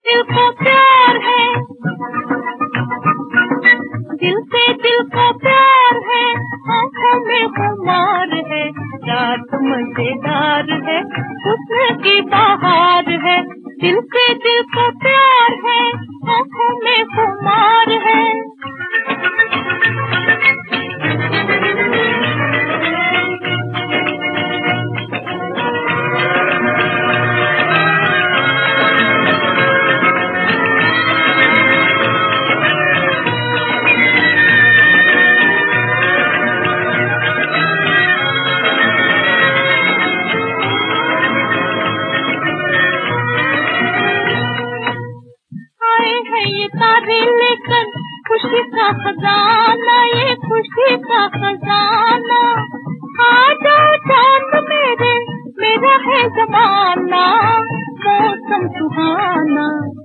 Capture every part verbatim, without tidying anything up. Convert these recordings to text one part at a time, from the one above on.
दिल को प्यार है, दिल से दिल को प्यार है, आँखों में खुमार है, रात मजेदार है, हुस्न की बहार है। दिल से दिल को प्यार है, आँखों में खुमार है। ये तारे लेकर खुशी का खजाना, ये खुशी का खजाना, आ जाओ चांद मेरे, मेरा है ज़माना, मौसम सुहाना।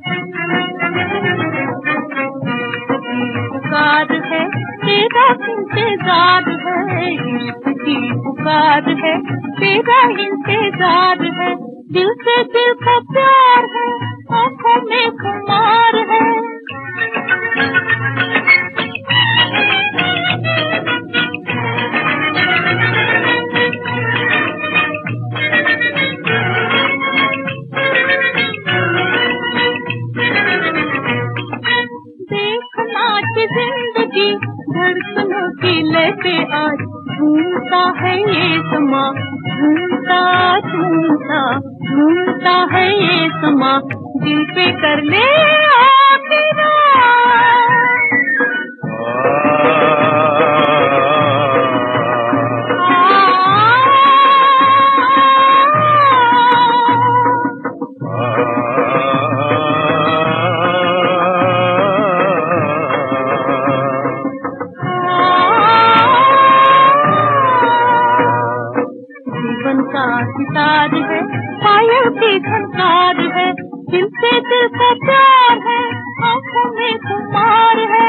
पुकार है तेरा इंतजार है, इश्क की पुकार है तेरा इंतजार है। दिल से दिल का प्यार है, आँखों में खुमार है। देख नाच जिंदगी धड़कनों की लहते आज, झूमता है ये समा, झूमता झूमता झूमता है ये समा, दिल पे कर ले आके सितार है, पायल की झनकार है, दिल से दिल का प्यार है, आँखों में खुमार है।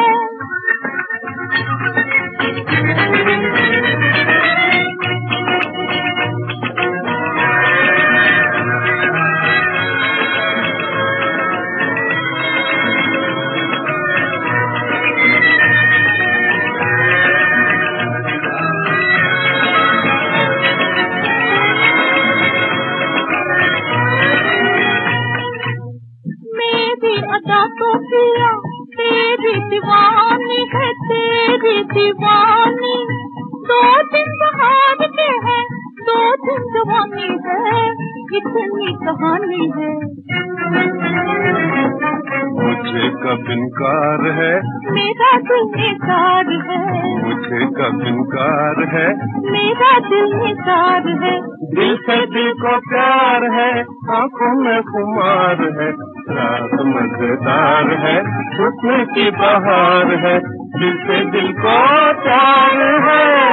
अदा तो पिया तेरी दीवानी है, तेरी दीवानी, दो दिन बहार के है, दो दिन जवानी है, इतनी कहानी है। मुझे कब इनकार है, मेरा दिल निसार है, मुझे कब इनकार है, मेरा दिल निसार है। दिल से दिल को प्यार है, आँखों में खुमार है, रात मजेदार है, हुस्न की बहार है, दिल से दिल को प्यार है।